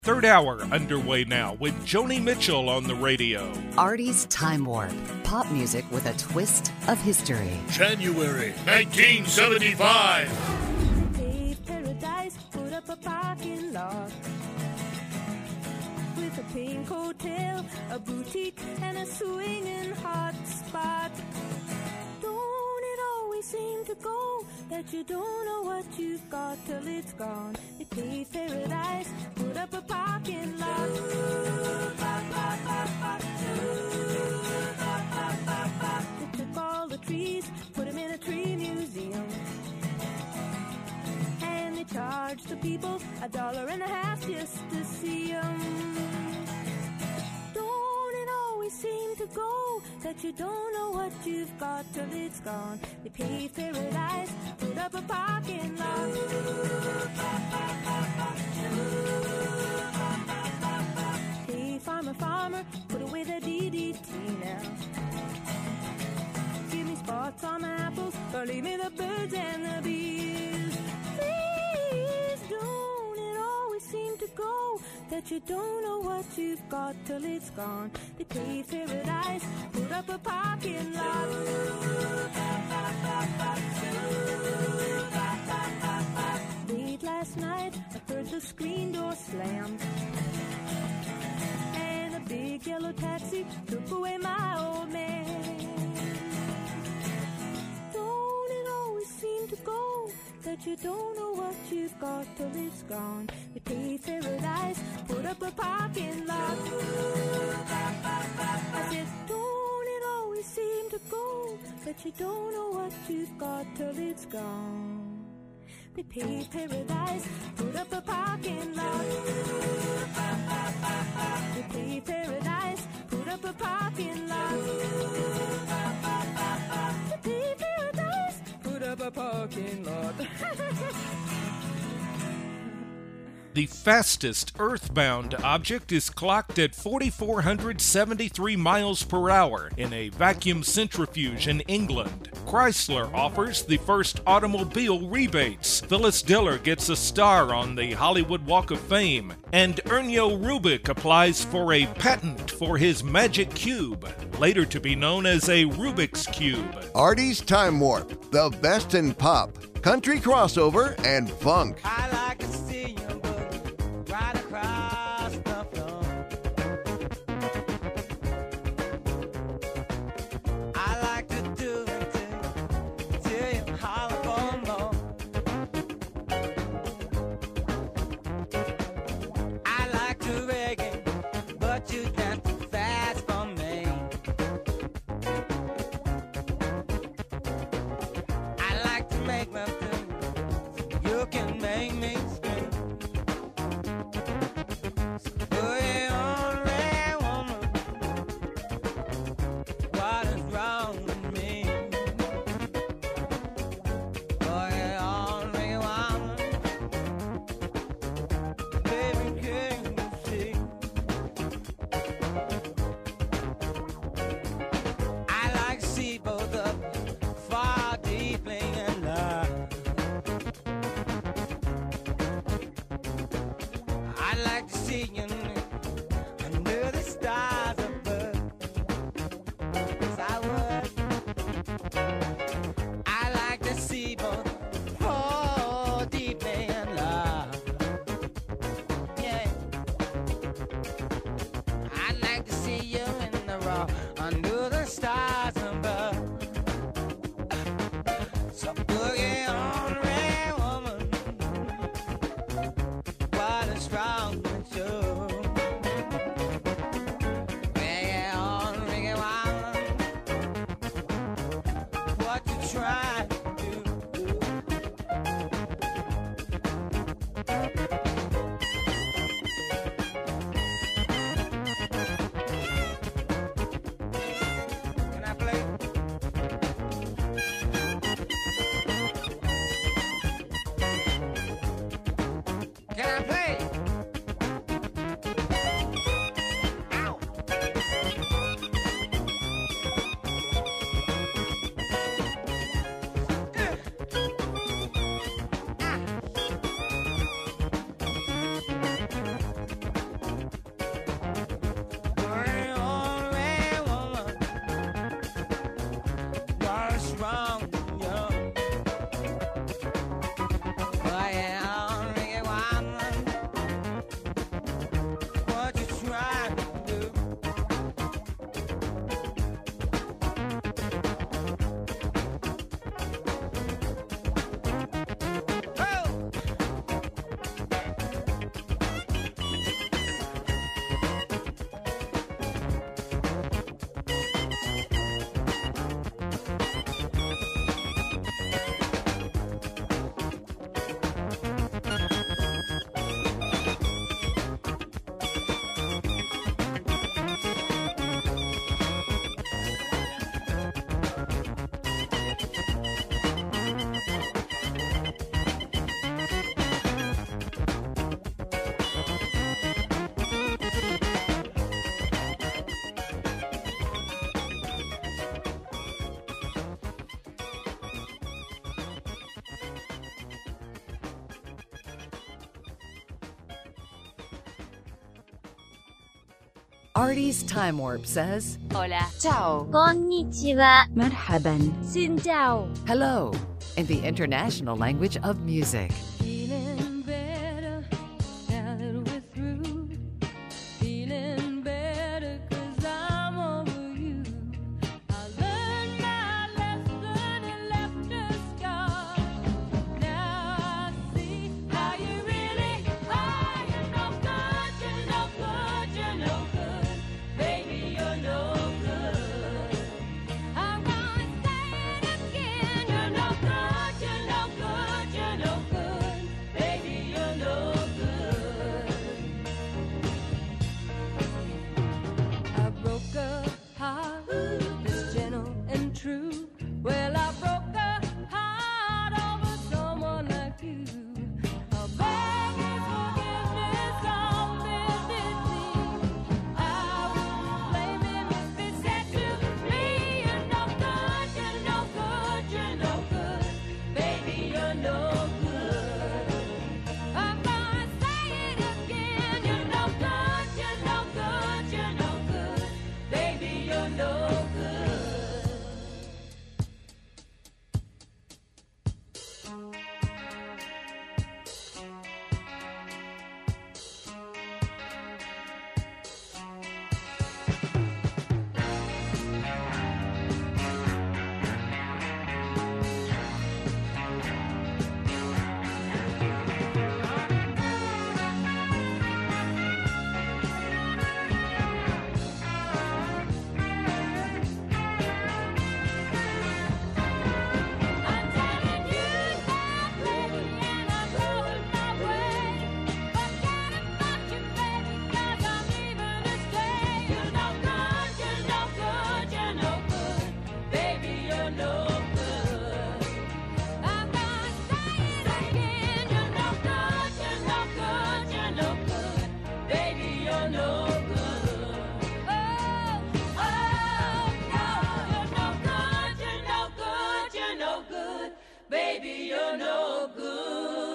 Third hour underway now with Joni Mitchell on the radio. Artie's Time Warp. Pop music with a twist of history. January 1975. Paved paradise, put up a parking lot with a pink hotel, a boutique, and a swinging hot spot. Don't it always seem to go that you don't know what you've got till it's gone? They paved paradise, put up a parking lot. They took all the trees, put them in a tree museum, and they charged the people $1.50 just to see them. Don't it always seem to go that you don't know what you've got till it's gone? They paved paradise, put up a parking lot. Hey, farmer, farmer, put away the DDT now. Give me spots on my apples, or leave me the birds and the bees. Please don't it always seem to go that you don't know what you've got till it's gone? They paved paradise, put up a parking lot. Late last night, I heard the screen door slam, and a big yellow taxi took away my old man. Don't it always seem to go that you don't know what you've got till it's gone? They paved paradise, put up a parking lot. I said, don't it always seem to go that you don't know what you've got till it's gone? They paved paradise, put up a parking lot. They paved paradise, put up a parking lot. They paved paradise, put up a parking lot. The fastest earthbound object is clocked at 4,473 miles per hour in a vacuum centrifuge in England. Chrysler offers the first automobile rebates. Phyllis Diller gets a star on the Hollywood Walk of Fame. And Ernio Rubik applies for a patent for his Magic Cube, later to be known as a Rubik's Cube. Artie's Time Warp, the best in pop, country crossover, and funk. I like to see you look right across the floor. I like to do it till you holler for more. I like to reggae, but you dance too fast for me. I like to make love to you, you can make me scream. You're the only woman. What is wrong with me? You're the only woman. Baby, can you see? I like to see both of you far deeply in love. I like to see you under the stars above. Yes, I would. I like to see both fall deeply in love. Yeah. I like to see you in the raw under the stars above. So boogie on, red woman. What is wrong with you? Boogie on, reggae woman. What you trying to do? Artie's Time Warp says, Hola. Ciao. Konnichiwa. Marhaban. Xin chào. hello, in the international language of music. Feeling better now that we're through. Feeling better 'cause I'm over you. I learned my lesson and left a scar. Now I see how you really are. You're no good, you're no good, you're no good. Baby, you're no good. I'm gonna say it again. You're no good, you're no good, you're no good. Baby, you're no good. I broke a heart that's gentle and true. Well, I broke a heart over someone like you. I'll beg his forgiveness on bended knee. I wouldn't blame him if he said to me, you're no good, you're no good, you're no good. Baby, you're no good. I'm gonna say it again. You're no good, you're no good, you're no good. Baby, you're no good. I'm telling you that, baby, and I'm going my way. Forget about you, baby, 'cause I'm leaving to stay. You're no good, you're no good, you're no good. Baby, you're no good. I'm gonna say it again. You're no good, you're no good, you're no good. Baby, you're no good. Oh, no, you're no good, you're no good, you're no good. Baby, you're no good.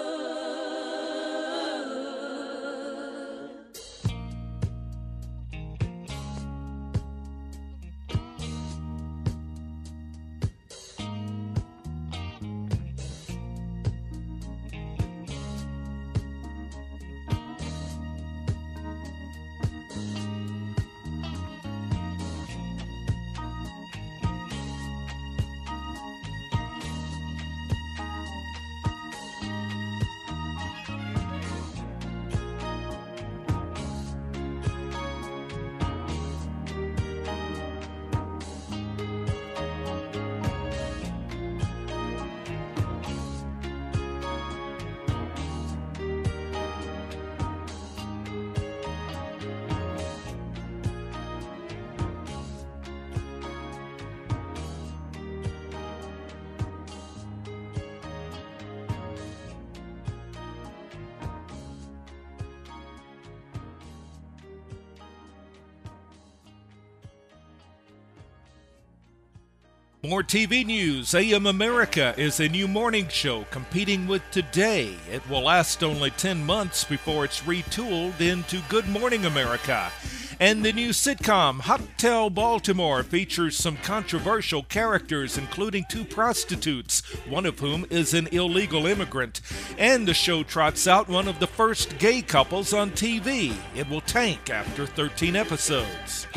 More TV news. AM America is a new morning show competing with Today. It will last only 10 months before it's retooled into Good Morning America. And the new sitcom Hotel Baltimore features some controversial characters, including 2 prostitutes, one of whom is an illegal immigrant. And the show trots out one of the first gay couples on TV. It will tank after 13 episodes.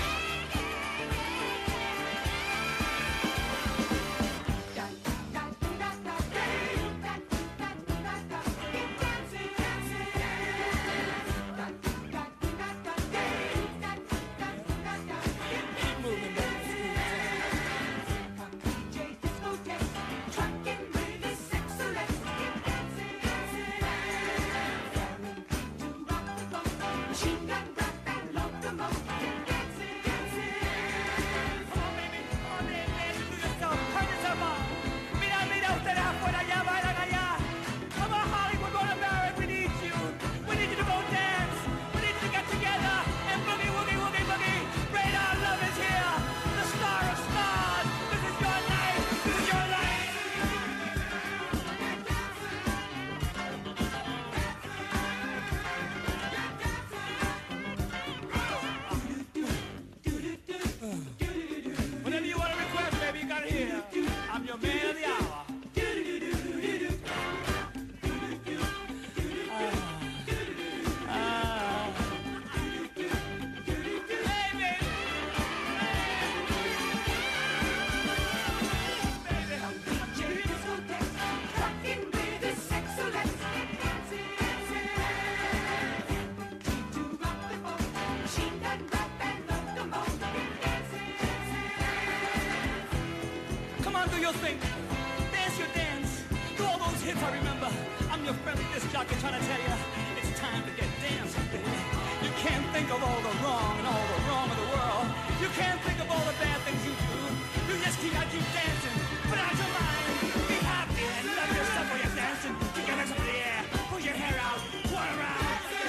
your thing. Dance your dance. Do all those hits I remember. I'm your friendly disc jockey trying to tell you it's time to get dancing, baby. You can't think of all the wrong and all the wrong of the world. You can't think of all the bad things you do. You just keep dancing. Put out your mind. Be happy and love yourself while you're dancing. Kick your legs up in the air. Pull your hair out. Twirl around.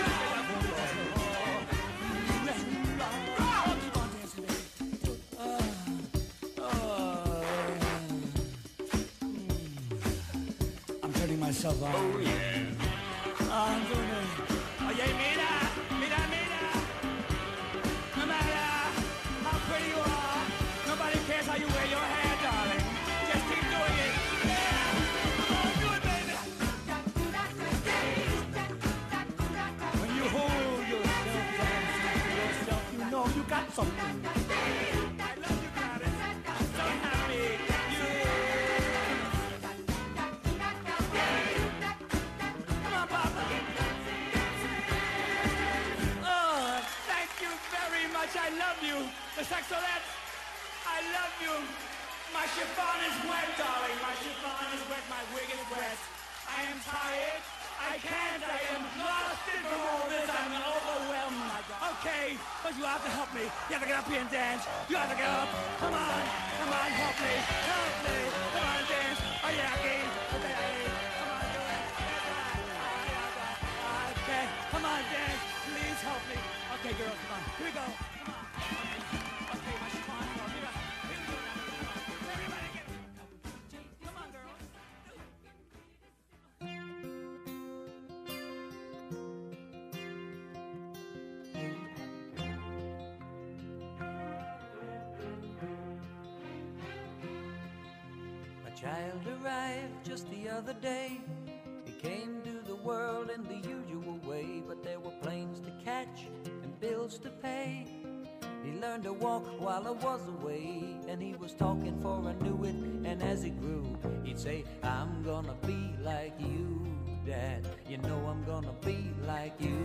Keep on dancing, baby. I'm turning myself on. Oh, yeah. I'm doing it. Oye, mira. No matter how pretty you are, nobody cares how you wear your hair, darling. Just keep doing it. Yeah. Come on, do it, baby. When you hold yourself dancing to yourself, you know you got something. I love you, Gladys. I'm so happy. Come on, Papa. Oh, thank you very much. I love you. The saxolette, I love you. My chiffon is wet, darling. My chiffon is wet. My wig is wet. I am tired. I can't. I am exhausted from all this. I'm overwhelmed, my God. Okay, but you have to help me. You have to get up here and dance. You have to get up. Come on, help me. Come on, dance. Oh yeah, okay. Come on, do it. Okay, come on, dance. Please help me. Okay, girls, come on. Here we go. Come on. Okay, my chiffon. Here we go. Everybody get it. Come on, girls. A child arrived just the other day. He came to the world in the usual way, but there were planes to catch and bills to pay. He learned to walk while I was away, and he was talking for I knew it. And as he grew, he'd say, I'm gonna be like you, Dad. You know I'm gonna be like you.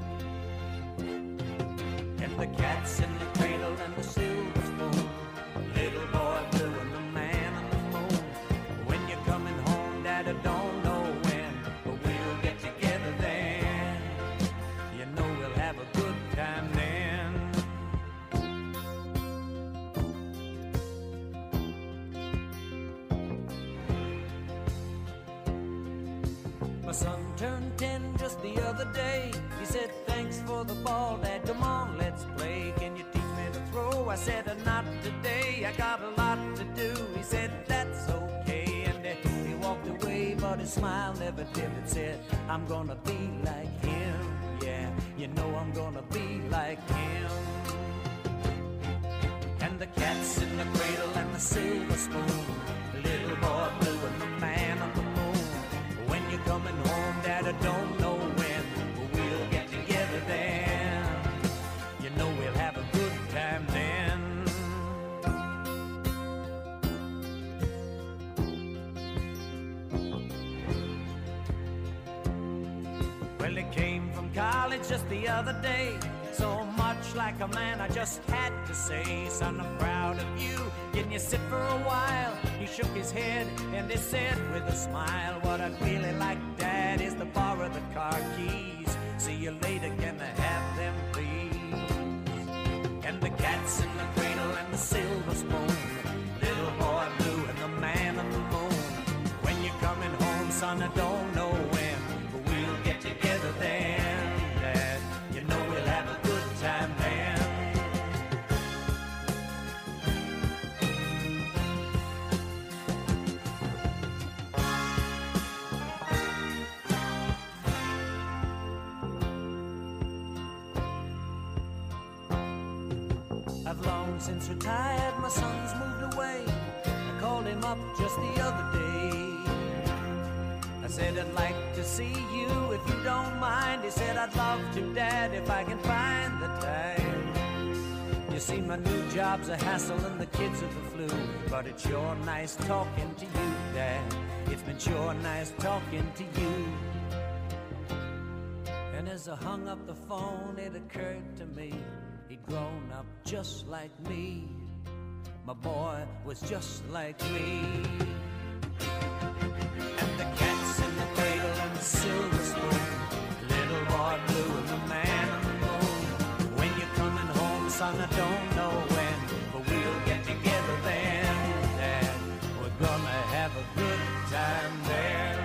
And the cat's in the cradle and the silver spoon, little boy blue and the man on the moon. When you're coming home, Dad, I don't know when, but we'll get together then. You know we'll have a good time then. My son turned 10 just the other day. He said, thanks for the ball, Dad, come on, let's play. Can you teach me to throw? I said, not today, I got a lot to do. He said, that's okay, and he walked away, but his smile never dimmed. Said, I'm gonna be like him, yeah, you know I'm gonna be like him. And the cat's in the cradle and the silver spoon, little boy blue and the man on the moon. When you're coming home, Dad, I don't know when, but we'll get together then. You know we'll have a good time then. Well, he came from college just the other day. So much like a man, I just had to say, son, I'm proud of you. Can you sit for a while? He shook his head and he said with a smile, what I'd really like, Dad, is to borrow the car keys. See you later, can I have them, please? And the cat's in the cradle and the silver spoon, little boy blue and the man on the moon. When you're coming home, son, I don't know when, but we'll get together then, Dad. You know we'll have a good time then. I've long since retired, my son's moved away. I called him up just the other day. I said, I'd like to see you if you don't mind. He said, I'd love to, Dad, if I can find the time. You see, my new job's a hassle and the kids are the flu, but it's sure nice talking to you, Dad. It's been sure nice talking to you. And as I hung up the phone, it occurred to me, he'd grown up just like me. My boy was just like me. And the cat's in the cradle and the silver spoon, little boy blue and the man on the moon. When you're coming home, son, I don't know when, but we'll get together then, Dad. We're gonna have a good time there.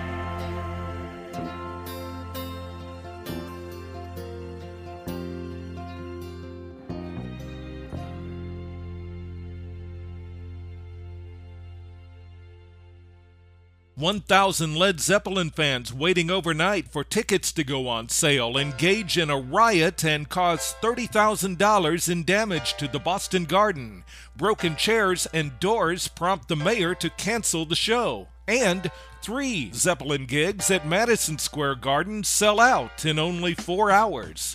1,000 Led Zeppelin fans waiting overnight for tickets to go on sale engage in a riot and cause $30,000 in damage to the Boston Garden. Broken chairs and doors prompt the mayor to cancel the show. And 3 Zeppelin gigs at Madison Square Garden sell out in only 4 hours.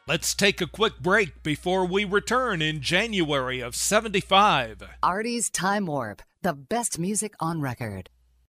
Let's take a quick break before we return in January of '75. Artie's Time Warp, the best music on record.